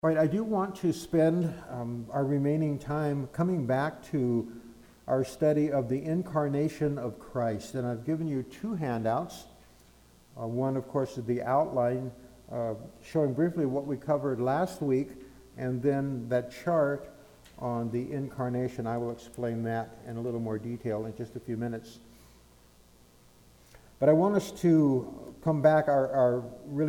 All right, I do want to spend our remaining time coming back to our study of the incarnation of Christ. And I've given you two handouts. One, of course, is the outline showing briefly what we covered last week, and then that chart on the incarnation. I will explain that in a little more detail in just a few minutes. But I want us to come back, our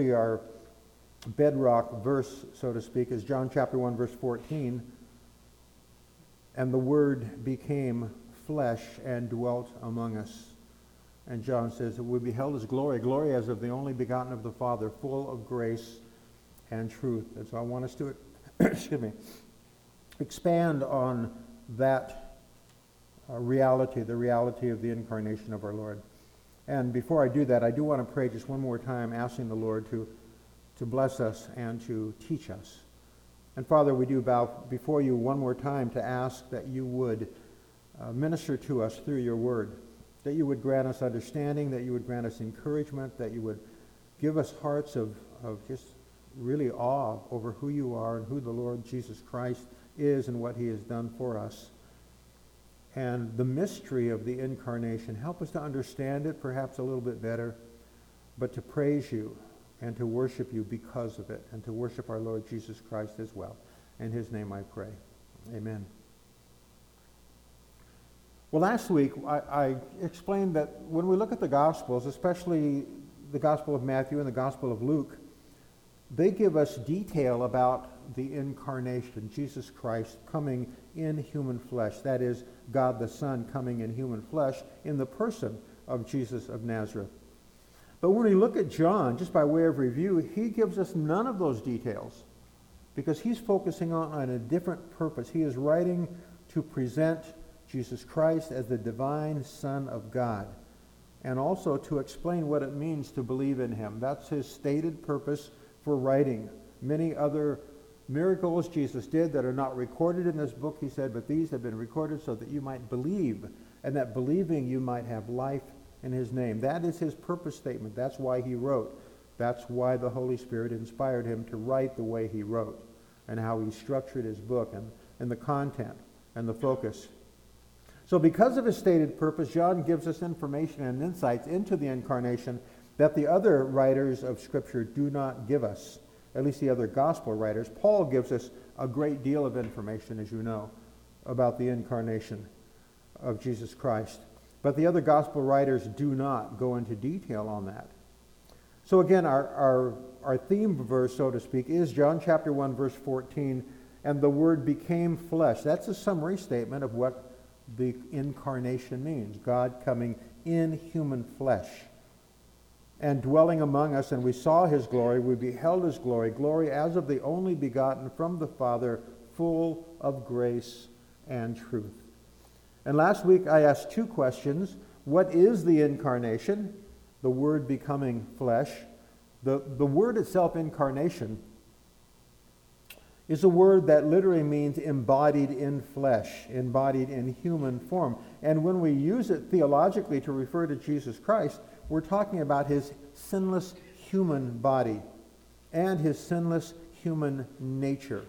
bedrock verse, so to speak, is John chapter 1, verse 14. And the Word became flesh and dwelt among us. And John says, we beheld his glory, glory as of the only begotten of the Father, full of grace and truth. And so I want us to expand on that reality, the reality of the incarnation of our Lord. And before I do that, I do want to pray just one more time, asking the Lord to bless us and to teach us. And Father, we do bow before you one more time to ask that you would minister to us through your word, that you would grant us understanding, that you would grant us encouragement, that you would give us hearts of just really awe over who you are and who the Lord Jesus Christ is and what he has done for us. And the mystery of the incarnation, help us to understand it perhaps a little bit better, but to praise you and to worship you because of it, and to worship our Lord Jesus Christ as well. In his name I pray. Amen. Well, last week I explained that when we look at the Gospels, especially the Gospel of Matthew and the Gospel of Luke, they give us detail about the incarnation, Jesus Christ coming in human flesh. That is, God the Son coming in human flesh in the person of Jesus of Nazareth. But when we look at John, just by way of review, he gives us none of those details because he's focusing on a different purpose. He is writing to present Jesus Christ as the divine Son of God and also to explain what it means to believe in him. That's his stated purpose for writing. Many other miracles Jesus did that are not recorded in this book, he said, but these have been recorded so that you might believe, and that believing you might have life in his name. That is his purpose statement. That's why he wrote. That's why the Holy Spirit inspired him to write the way he wrote and how he structured his book and the content and the focus. So because of his stated purpose, John gives us information and insights into the incarnation that the other writers of Scripture do not give us, at least the other gospel writers. Paul gives us a great deal of information, as you know, about the incarnation of Jesus Christ. But the other gospel writers do not go into detail on that. So again, our theme verse, so to speak, is John chapter 1, verse 14, and the Word became flesh. That's a summary statement of what the incarnation means, God coming in human flesh and dwelling among us, and we saw his glory, we beheld his glory, glory as of the only begotten from the Father, full of grace and truth. And last week I asked two questions. What is the incarnation? The Word becoming flesh. The word itself, incarnation, is a word that literally means embodied in flesh, embodied in human form. And when we use it theologically to refer to Jesus Christ, we're talking about his sinless human body and his sinless human nature.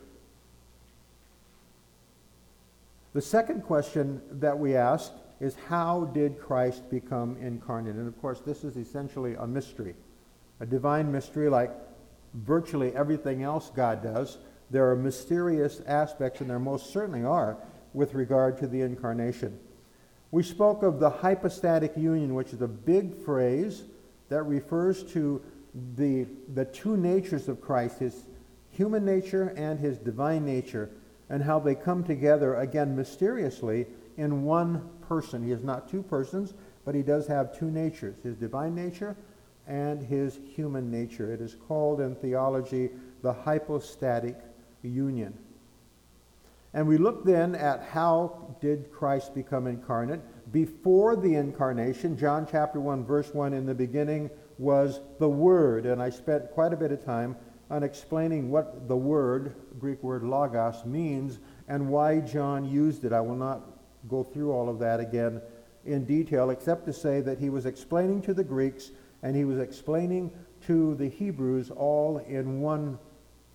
The second question that we asked is, how did Christ become incarnate? And of course, this is essentially a mystery, a divine mystery like virtually everything else God does. There are mysterious aspects, and there most certainly are, with regard to the incarnation. We spoke of the hypostatic union, which is a big phrase that refers to the two natures of Christ, his human nature and his divine nature, and how they come together, again, mysteriously in one person. He is not two persons, but he does have two natures, his divine nature and his human nature. It is called in theology the hypostatic union. And we look then at how did Christ become incarnate. Before the incarnation, John chapter 1, verse 1, in the beginning was the Word. And I spent quite a bit of time on explaining what the word, Greek word logos, means and why John used it. I will not go through all of that again in detail, except to say that he was explaining to the Greeks and he was explaining to the Hebrews all in one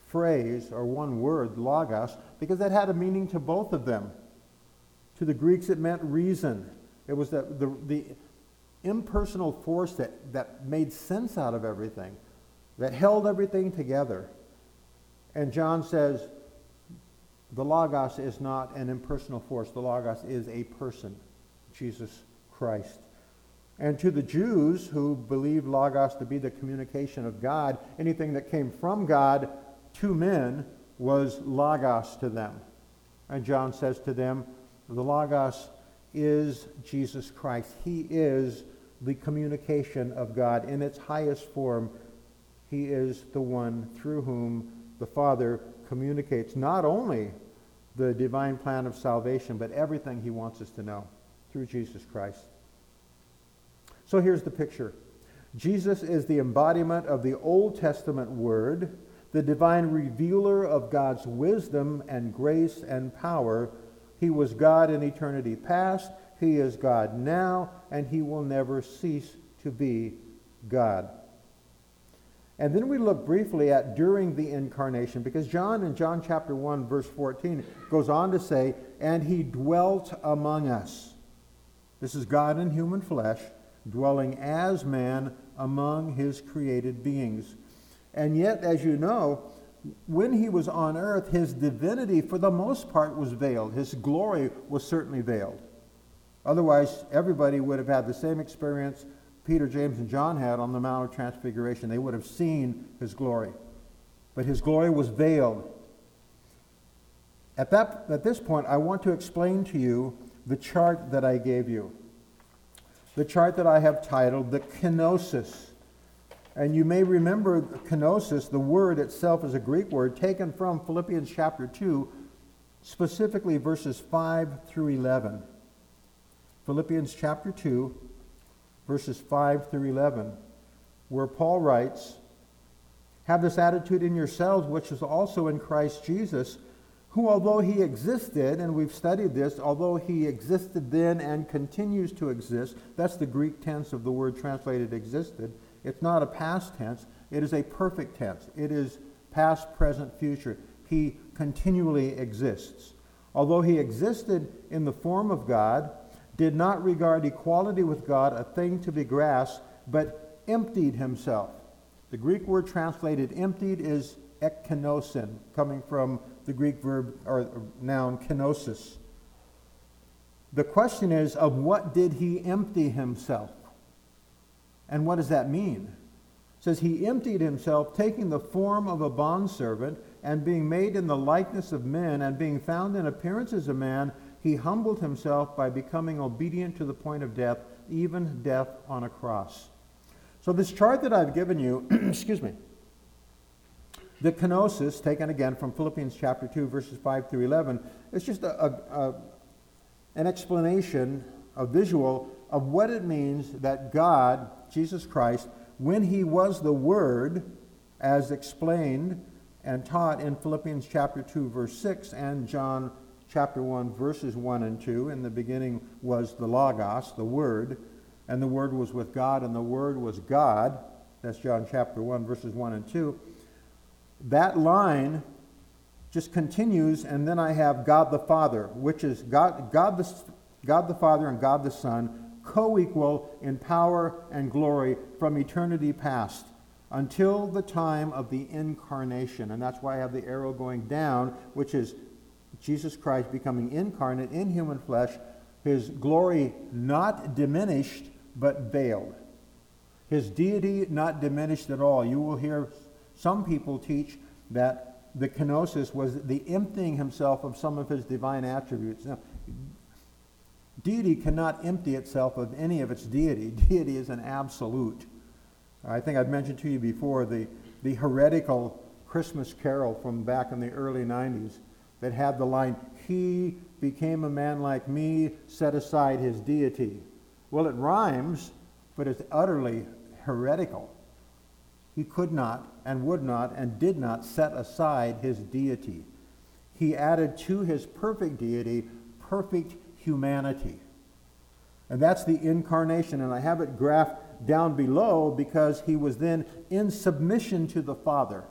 phrase or one word, logos, because that had a meaning to both of them. To the Greeks, it meant reason. It was the impersonal force that made sense out of everything, that held everything together. And John says the logos is not an impersonal force. The logos is a person, Jesus Christ. And to the Jews who believed logos to be the communication of God, anything that came from God to men was logos to them. And John says to them, the logos is Jesus Christ. He is the communication of God in its highest form. He is the one through whom the Father communicates not only the divine plan of salvation, but everything he wants us to know through Jesus Christ. So here's the picture. Jesus is the embodiment of the Old Testament Word, the divine revealer of God's wisdom and grace and power. He was God in eternity past, he is God now, and he will never cease to be God. And then we look briefly at during the incarnation, because John in John chapter 1 verse 14 goes on to say, and he dwelt among us. This is God in human flesh, dwelling as man among his created beings. And yet, as you know, when he was on earth, his divinity for the most part was veiled. His glory was certainly veiled. Otherwise, everybody would have had the same experience Peter, James, and John had on the Mount of Transfiguration. They would have seen his glory. But his glory was veiled. At this point, I want to explain to you the chart that I gave you. The chart that I have titled the kenosis. And you may remember kenosis, the word itself is a Greek word taken from Philippians chapter 2, specifically verses 5 through 11. Philippians chapter 2, verses 5 through 11, where Paul writes, have this attitude in yourselves, which is also in Christ Jesus, who although he existed, and we've studied this, although he existed then and continues to exist, that's the Greek tense of the word translated existed. It's not a past tense, it is a perfect tense. It is past, present, future. He continually exists. Although he existed in the form of God, did not regard equality with God a thing to be grasped, but emptied himself. The Greek word translated emptied is ekkenosin, coming from the Greek verb or noun kenosis. The question is, of what did he empty himself? And what does that mean? It says he emptied himself, taking the form of a bondservant, and being made in the likeness of men, and being found in appearance as a man, he humbled himself by becoming obedient to the point of death, even death on a cross. So this chart that I've given you, excuse me, the kenosis, taken again from Philippians chapter 2, verses 5 through 11, it's just an explanation, a visual of what it means that God, Jesus Christ, when he was the Word, as explained and taught in Philippians chapter 2, verse 6, and John chapter 1, verses 1 and 2, in the beginning was the Logos, the Word, and the Word was with God, and the Word was God. That's John chapter 1, verses 1 and 2. That line just continues, and then I have God the Father, which is God the Father and God the Son, co-equal in power and glory from eternity past until the time of the incarnation. And that's why I have the arrow going down, which is Jesus Christ becoming incarnate in human flesh, his glory not diminished but veiled. His deity not diminished at all. You will hear some people teach that the kenosis was the emptying himself of some of his divine attributes. Now, deity cannot empty itself of any of its deity. Deity is an absolute. I think I've mentioned to you before the heretical Christmas carol from back in the early 90s that had the line, he became a man like me, set aside his deity. Well, it rhymes, but it's utterly heretical. He could not and would not and did not set aside his deity. He added to his perfect deity perfect humanity. And that's the incarnation. And I have it graphed down below because he was then in submission to the Father.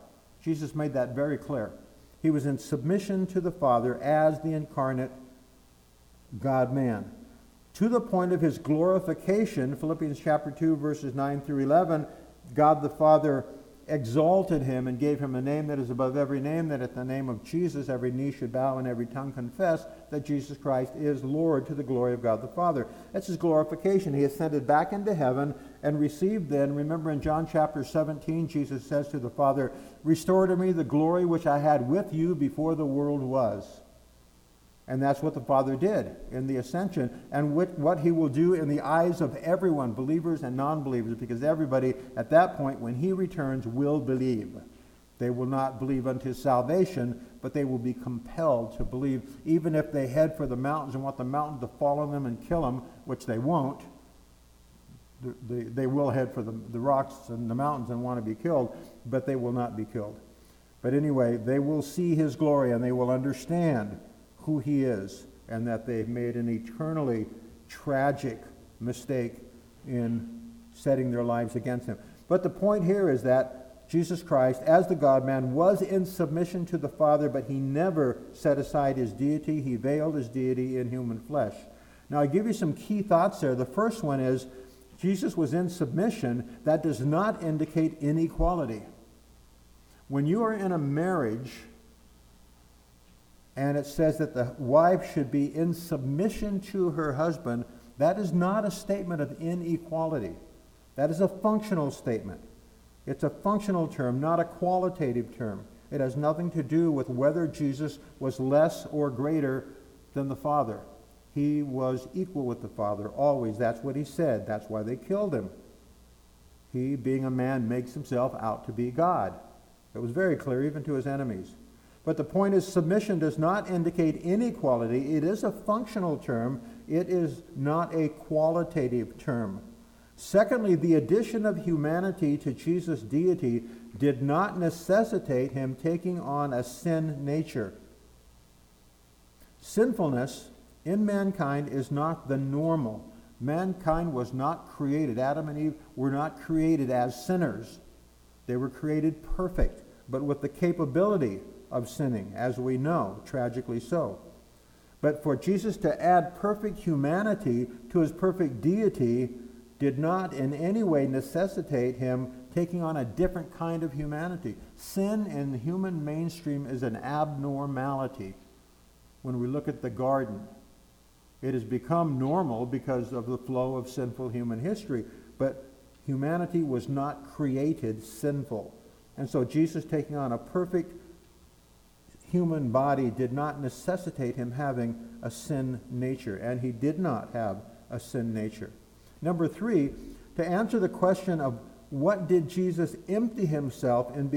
Jesus made that very clear. He was in submission to the Father as the incarnate God-man. To the point of his glorification, Philippians chapter 2, verses 9 through 11, God the Father exalted him and gave him a name that is above every name, that at the name of Jesus every knee should bow and every tongue confess that Jesus Christ is Lord, to the glory of God the Father. That's his glorification. He ascended back into heaven and received then, remember in John chapter 17, Jesus says to the Father, "Restore to me the glory which I had with you before the world was." And that's what the Father did in the ascension, and what he will do in the eyes of everyone, believers and non-believers, because everybody at that point, when he returns, will believe. They will not believe unto salvation, but they will be compelled to believe, even if they head for the mountains and want the mountain to fall on them and kill them, which they won't. They will head for the rocks and the mountains and want to be killed, but they will not be killed. But anyway, they will see his glory and they will understand who he is, and that they've made an eternally tragic mistake in setting their lives against him. But the point here is that Jesus Christ, as the God-man, was in submission to the Father, but he never set aside his deity. He veiled his deity in human flesh. Now, I give you some key thoughts there. The first one is, Jesus was in submission. That does not indicate inequality. When you are in a marriage, and it says that the wife should be in submission to her husband, that is not a statement of inequality. That is a functional statement. It's a functional term, not a qualitative term. It has nothing to do with whether Jesus was less or greater than the Father. He was equal with the Father, always. That's what he said. That's why they killed him. He, being a man, makes himself out to be God. It was very clear, even to his enemies. But the point is, submission does not indicate inequality. It is a functional term. It is not a qualitative term. Secondly, the addition of humanity to Jesus' deity did not necessitate him taking on a sin nature. Sinfulness in mankind is not the normal. Mankind was not created. Adam and Eve were not created as sinners. They were created perfect, but with the capability of sinning, as we know, tragically so. But for Jesus to add perfect humanity to his perfect deity did not in any way necessitate him taking on a different kind of humanity. Sin in the human mainstream is an abnormality. When we look at the garden, it has become normal because of the flow of sinful human history, but humanity was not created sinful. And so Jesus taking on a perfect human body did not necessitate him having a sin nature, and he did not have a sin nature. Number 3, to answer the question of what did Jesus empty himself in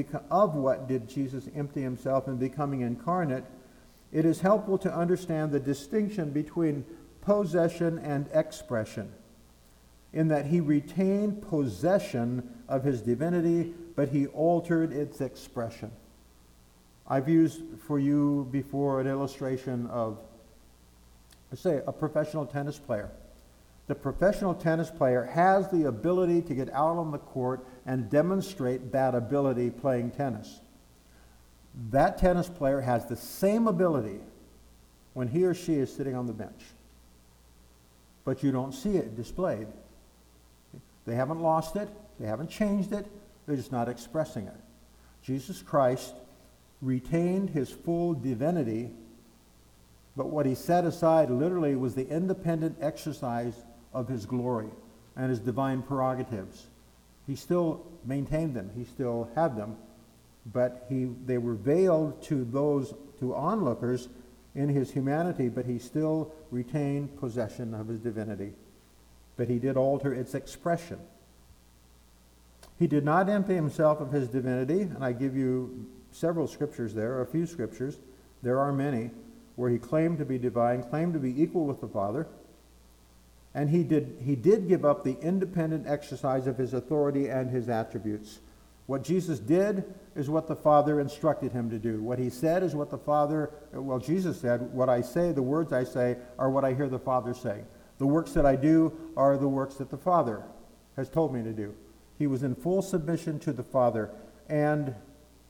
becoming incarnate, it is helpful to understand the distinction between possession and expression, in that he retained possession of his divinity, but he altered its expression. I've used for you before an illustration of, let's say, a professional tennis player. The professional tennis player has the ability to get out on the court and demonstrate that ability playing tennis. That tennis player has the same ability when he or she is sitting on the bench. But you don't see it displayed. They haven't lost it. They haven't changed it. They're just not expressing it. Jesus Christ retained his full divinity, but what he set aside literally was the independent exercise of his glory and his divine prerogatives. He still maintained them. He still had them, but they were veiled to onlookers in his humanity, but he still retained possession of his divinity. But he did alter its expression. He did not empty himself of his divinity, and I give you several scriptures there, a few scriptures. There are many where he claimed to be divine, claimed to be equal with the Father, and he did give up the independent exercise of his authority and his attributes. What Jesus did is what the Father instructed him to do. What he said is what Jesus said, what I say, the words I say, are what I hear the Father say. The works that I do are the works that the Father has told me to do. He was in full submission to the Father, and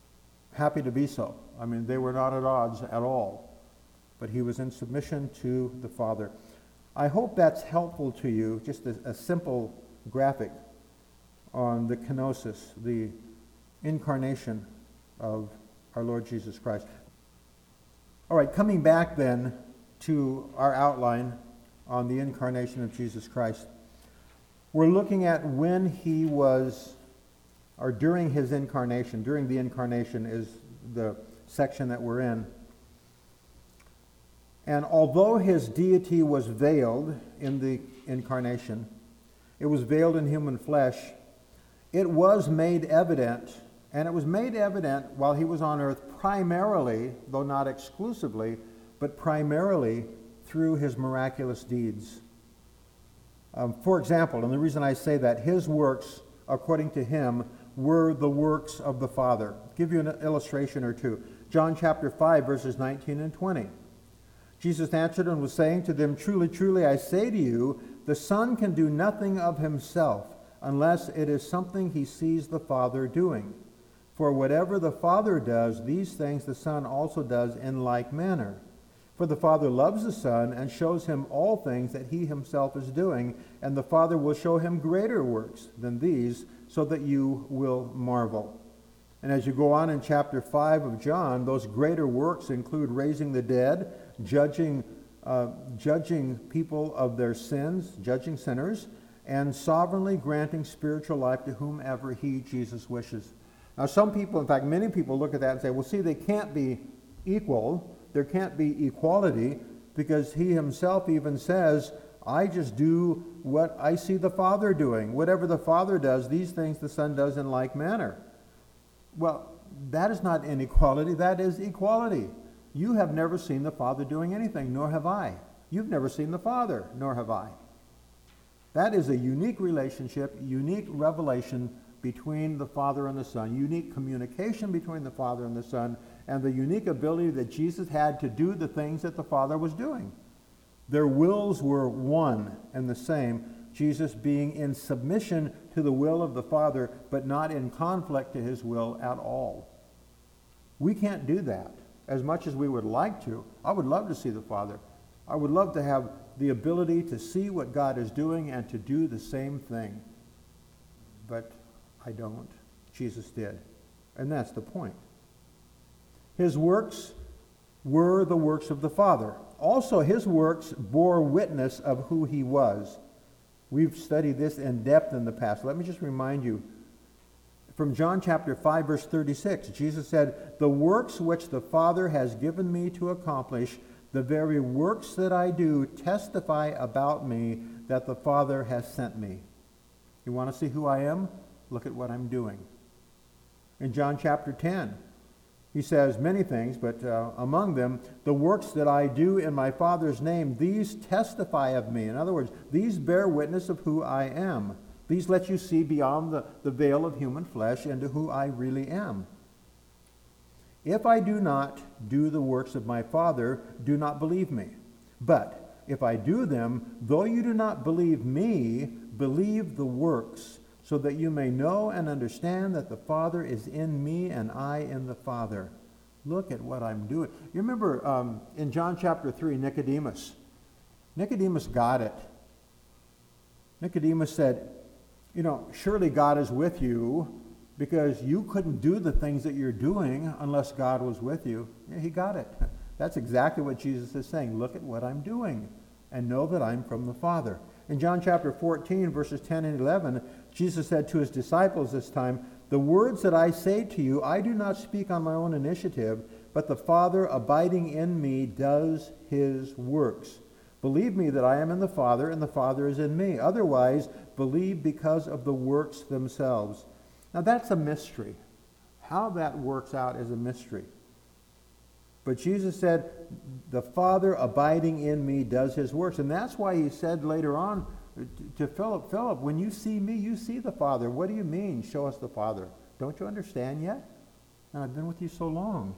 happy to be so. I mean, they were not at odds at all. But he was in submission to the Father. I hope that's helpful to you, just a simple graphic on the kenosis, the incarnation of our Lord Jesus Christ. All right, coming back then to our outline on the incarnation of Jesus Christ. We're looking at when he was, or during his incarnation. During the incarnation is the section that we're in. And although his deity was veiled in the incarnation, it was veiled in human flesh, it was made evident, and it was made evident while he was on earth primarily, though not exclusively, but primarily through his miraculous deeds. For example, and the reason I say that, his works, according to him, were the works of the Father. I'll give you an illustration or two. John chapter 5, verses 19 and 20. Jesus answered and was saying to them, "Truly, truly, I say to you, the Son can do nothing of himself, unless it is something he sees the Father doing. For whatever the Father does, these things the Son also does in like manner. For the Father loves the Son and shows him all things that he himself is doing, and the Father will show him greater works than these, so that you will marvel." And as you go on in chapter 5 of John, those greater works include raising the dead, judging people of their sins, judging sinners, and sovereignly granting spiritual life to whomever he, Jesus, wishes. Now some people, in fact many people, look at that and say, well, see, they can't be equal. There can't be equality, because he himself even says, I just do what I see the Father doing. Whatever the Father does, these things the Son does in like manner. Well, that is not inequality, that is equality. You have never seen the Father doing anything, nor have I. You've never seen the Father, nor have I. That is a unique relationship, unique revelation between the Father and the Son, unique communication between the Father and the Son, and the unique ability that Jesus had to do the things that the Father was doing. Their wills were one and the same, Jesus being in submission to the will of the Father, but not in conflict to his will at all. We can't do that as much as we would like to. I would love to see the Father. I would love to have the ability to see what God is doing and to do the same thing. But I don't. Jesus did. And that's the point. His works were the works of the Father. Also, his works bore witness of who he was. We've studied this in depth in the past. Let me just remind you. From John chapter 5, verse 36, Jesus said, "The works which the Father has given me to accomplish, the very works that I do testify about me that the Father has sent me." You want to see who I am? Look at what I'm doing. In John chapter 10, he says many things, but among them, "The works that I do in my Father's name, these testify of me." In other words, these bear witness of who I am. These let you see beyond the veil of human flesh into who I really am. "If I do not do the works of my Father, do not believe me. But if I do them, though you do not believe me, believe the works, so that you may know and understand that the Father is in me and I in the Father." Look at what I'm doing. You remember in John chapter 3, Nicodemus. Nicodemus got it. Nicodemus said, surely God is with you, because you couldn't do the things that you're doing unless God was with you. Yeah, he got it. That's exactly what Jesus is saying. Look at what I'm doing and know that I'm from the Father. In John chapter 14, verses 10 and 11, Jesus said to his disciples this time, "The words that I say to you, I do not speak on my own initiative, but the Father abiding in me does his works. Believe me that I am in the Father, and the Father is in me. Otherwise, believe because of the works themselves." Now that's a mystery. How that works out is a mystery. But Jesus said, the Father abiding in me does his works. And that's why he said later on to Philip, "Philip, when you see me, you see the Father." What do you mean, show us the Father? Don't you understand yet? And I've been with you so long.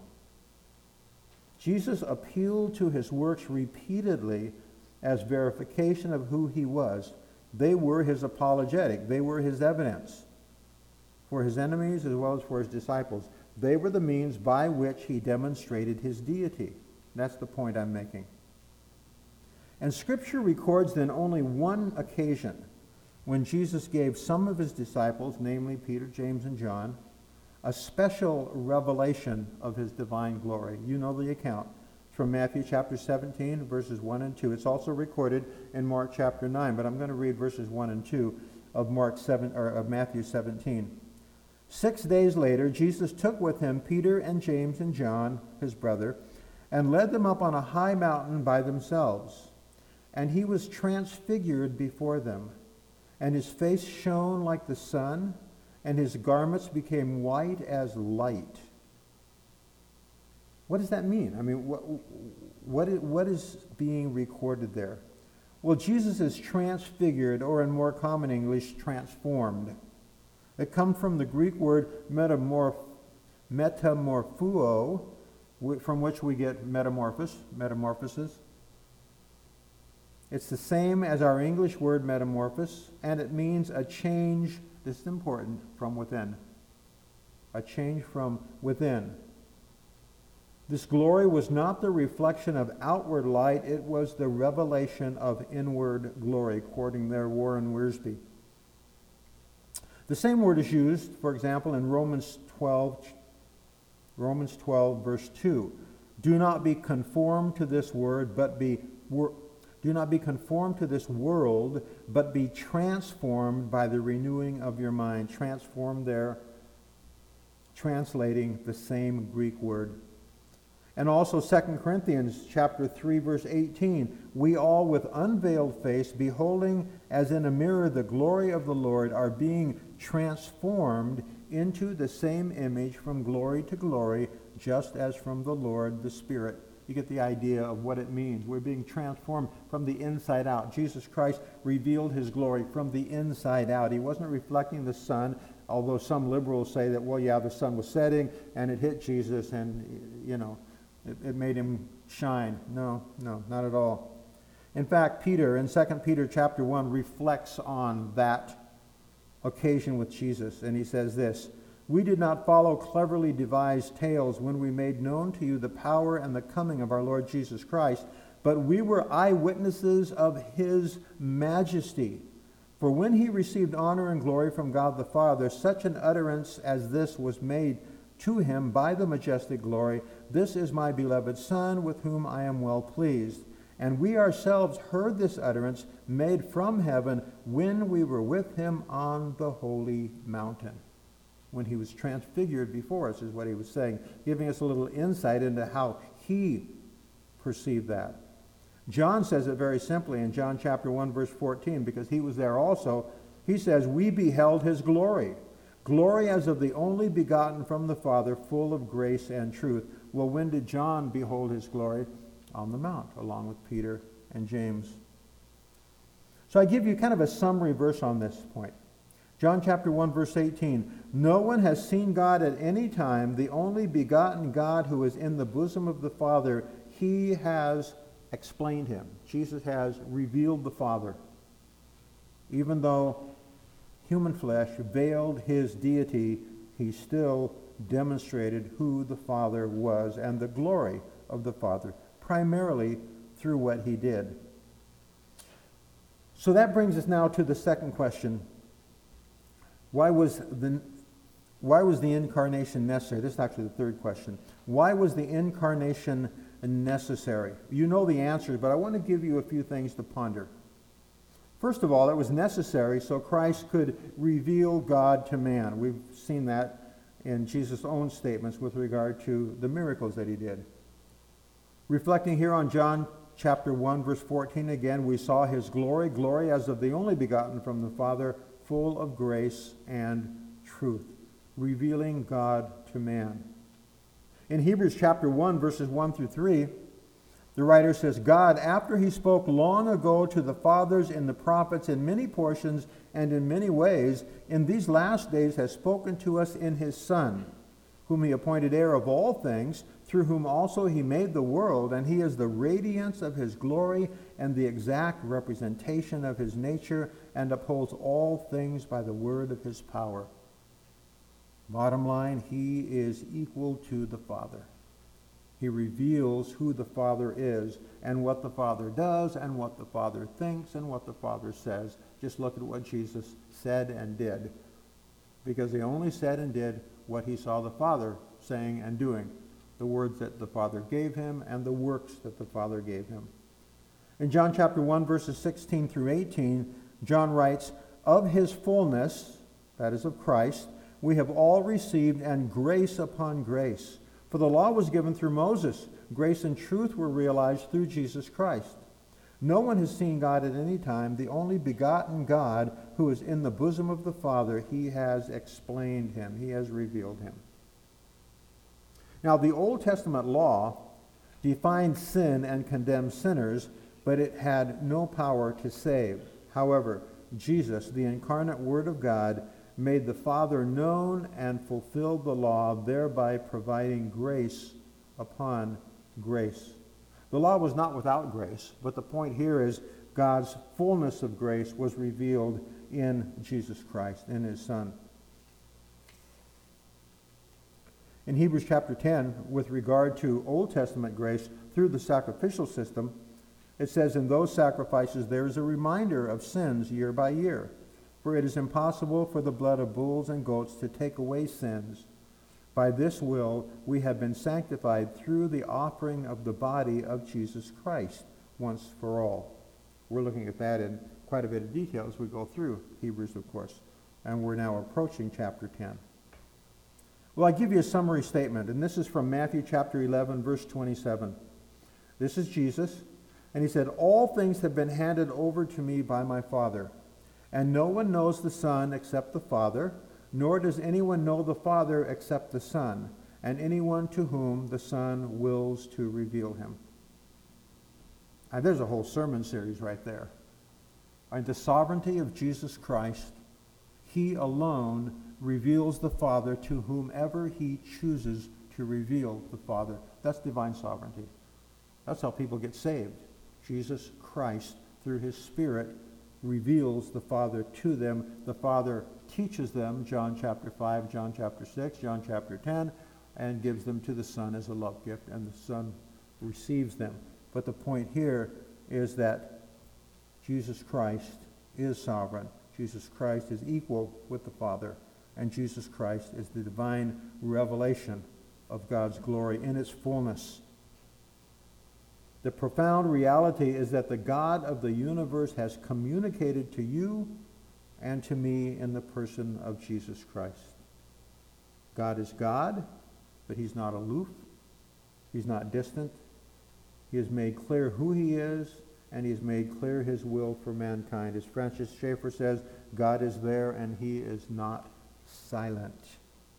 Jesus appealed to his works repeatedly as verification of who he was. They were his apologetic. They were his evidence for his enemies as well as for his disciples. They were the means by which he demonstrated his deity. That's the point I'm making. And Scripture records then only one occasion when Jesus gave some of his disciples, namely Peter, James, and John, a special revelation of his divine glory. You know the account. It's from Matthew chapter 17, verses 1 and 2. It's also recorded in Mark chapter 9, but I'm going to read verses 1 and 2 of Matthew 17. 6 days later, Jesus took with him Peter and James and John, his brother, and led them up on a high mountain by themselves. And he was transfigured before them, and his face shone like the sun, and his garments became white as light. What does that mean? I mean, what is being recorded there? Well, Jesus is transfigured, or in more common English, transformed. It comes from the Greek word metamorpho, from which we get metamorphosis. It's the same as our English word metamorphosis, and it means a change, this is important, from within. A change from within. This glory was not the reflection of outward light, it was the revelation of inward glory, quoting there Warren Wiersbe. The same word is used, for example, in Romans 12, verse 2. Do not be conformed to this world, but be transformed by the renewing of your mind. Transformed there, translating the same Greek word. And also 2 Corinthians chapter 3, verse 18. We all with unveiled face, beholding as in a mirror the glory of the Lord, are being transformed into the same image from glory to glory, just as from the Lord the Spirit. You get the idea of what it means. We're being transformed from the inside out. Jesus Christ revealed his glory from the inside out. He wasn't reflecting the sun, although some liberals say that, well, yeah, the sun was setting and it hit Jesus and, it made him shine. No, not at all. In fact, Peter, in 2 Peter chapter 1, reflects on that occasion with Jesus, and he says this, we did not follow cleverly devised tales when we made known to you the power and the coming of our Lord Jesus Christ, but we were eyewitnesses of his majesty. For when he received honor and glory from God the Father, such an utterance as this was made to him by the majestic glory, this is my beloved Son, with whom I am well pleased. And we ourselves heard this utterance made from heaven when we were with him on the holy mountain. When he was transfigured before us, is what he was saying, giving us a little insight into how he perceived that. John says it very simply in John chapter 1, verse 14, because he was there also. He says, we beheld his glory. Glory as of the only begotten from the Father, full of grace and truth. Well, when did John behold his glory? On the mount, along with Peter and James. So I give you kind of a summary verse on this point. John chapter 1, verse 18. No one has seen God at any time, the only begotten God who is in the bosom of the Father. He has explained him. Jesus has revealed the Father. Even though human flesh veiled his deity, he still demonstrated who the Father was and the glory of the Father, primarily through what he did. So that brings us now to the second question. Why was the incarnation necessary? This is actually the third question. Why was the incarnation necessary? You know the answers, but I want to give you a few things to ponder. First of all, it was necessary so Christ could reveal God to man. We've seen that in Jesus' own statements with regard to the miracles that he did. Reflecting here on John chapter 1, verse 14 again, we saw his glory as of the only begotten from the Father, full of grace and truth, revealing God to man. In Hebrews chapter 1, verses 1 through 3, the writer says, God, after he spoke long ago to the fathers in the prophets in many portions and in many ways, in these last days has spoken to us in his Son, whom he appointed heir of all things, through whom also he made the world, and he is the radiance of his glory and the exact representation of his nature, and upholds all things by the word of his power. Bottom line, he is equal to the Father. He reveals who the Father is and what the Father does and what the Father thinks and what the Father says. Just look at what Jesus said and did, because he only said and did what he saw the Father saying and doing, the words that the Father gave him and the works that the Father gave him. In John chapter 1, verses 16 through 18, John writes, "Of his fullness," that is of Christ, "we have all received, and grace upon grace. For the law was given through Moses. Grace and truth were realized through Jesus Christ. No one has seen God at any time. The only begotten God, who is in the bosom of the Father, he has explained him." He has revealed him. Now, the Old Testament law defined sin and condemned sinners, but it had no power to save. However, Jesus, the incarnate Word of God, made the Father known and fulfilled the law, thereby providing grace upon grace. The law was not without grace, but the point here is God's fullness of grace was revealed in Jesus Christ, in his Son. In Hebrews chapter 10, with regard to Old Testament grace through the sacrificial system, it says, "In those sacrifices there is a reminder of sins year by year. For it is impossible for the blood of bulls and goats to take away sins. By this will we have been sanctified through the offering of the body of Jesus Christ once for all." We're looking at that in quite a bit of detail as we go through Hebrews, of course. And we're now approaching chapter 10. Well, I give you a summary statement, and this is from Matthew chapter 11, verse 27. This is Jesus, and he said, "All things have been handed over to me by my Father. And no one knows the Son except the Father, nor does anyone know the Father except the Son, and anyone to whom the Son wills to reveal him." And there's a whole sermon series right there. And the sovereignty of Jesus Christ, he alone reveals the Father to whomever he chooses to reveal the Father. That's divine sovereignty. That's how people get saved. Jesus Christ, through his Spirit, reveals the Father to them. The Father teaches them, John chapter 5, John chapter 6, John chapter 10, and gives them to the Son as a love gift, and the Son receives them. But the point here is that Jesus Christ is sovereign. Jesus Christ is equal with the Father, and Jesus Christ is the divine revelation of God's glory in its fullness. The profound reality is that the God of the universe has communicated to you and to me in the person of Jesus Christ. God is God, but he's not aloof. He's not distant. He has made clear who he is, and he has made clear his will for mankind. As Francis Schaeffer says, God is there and he is not silent.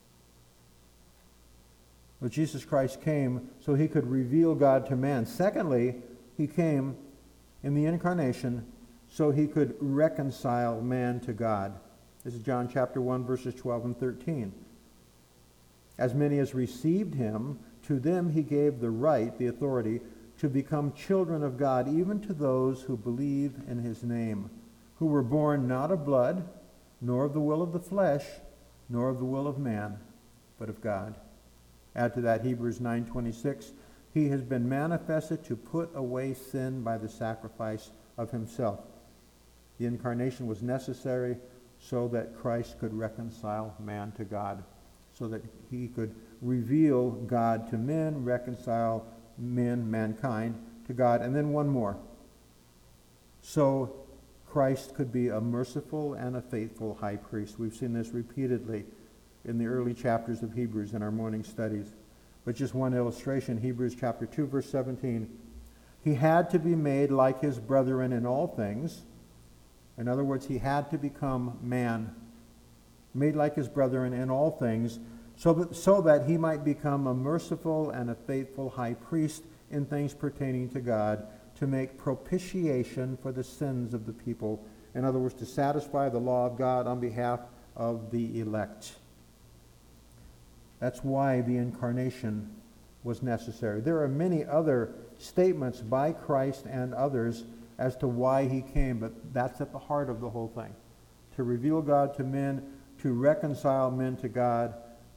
But Jesus Christ came so he could reveal God to man. Secondly, he came in the incarnation so he could reconcile man to God. This is John chapter 1, verses 12 and 13. "As many as received him, to them he gave the right, the authority, to become children of God, even to those who believe in his name, who were born not of blood, nor of the will of the flesh, nor of the will of man, but of God." Add to that Hebrews 9:26, "He has been manifested to put away sin by the sacrifice of himself." The incarnation was necessary so that Christ could reconcile man to God, so that he could reveal God to men, reconcile men, mankind, to God. And then one more. So Christ could be a merciful and a faithful high priest. We've seen this repeatedly in the early chapters of Hebrews in our morning studies. But just one illustration, Hebrews chapter 2, verse 17. "He had to be made like his brethren in all things." In other words, he had to become man, made like his brethren in all things, so that he might become a merciful and a faithful high priest in things pertaining to God, to make propitiation for the sins of the people. In other words, to satisfy the law of God on behalf of the elect. That's why the incarnation was necessary. There are many other statements by Christ and others as to why he came, but that's at the heart of the whole thing. To reveal God to men, to reconcile men to God,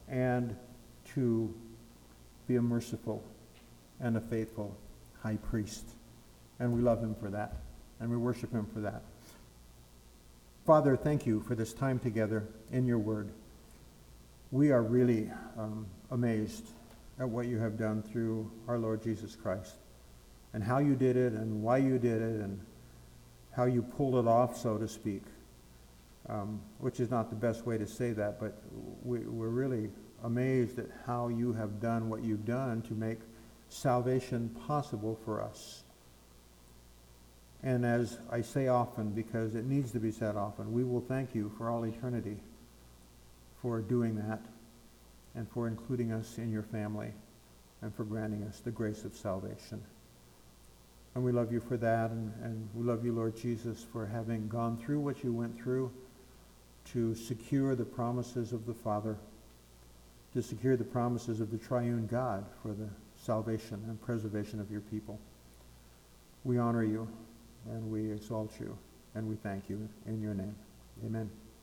and to be a merciful and a faithful high priest. And we love him for that, and we worship him for that. Father, thank you for this time together in your word. We are really amazed at what you have done through our Lord Jesus Christ, and how you did it, and why you did it, and how you pulled it off, so to speak, which is not the best way to say that, but we're really amazed at how you have done what you've done to make salvation possible for us. And as I say often, because it needs to be said often, we will thank you for all eternity for doing that, and for including us in your family, and for granting us the grace of salvation. And we love you for that, and we love you, Lord Jesus, for having gone through what you went through to secure the promises of the Father, to secure the promises of the triune God for the salvation and preservation of your people. We honor you, and we exalt you, and we thank you in your name. Amen.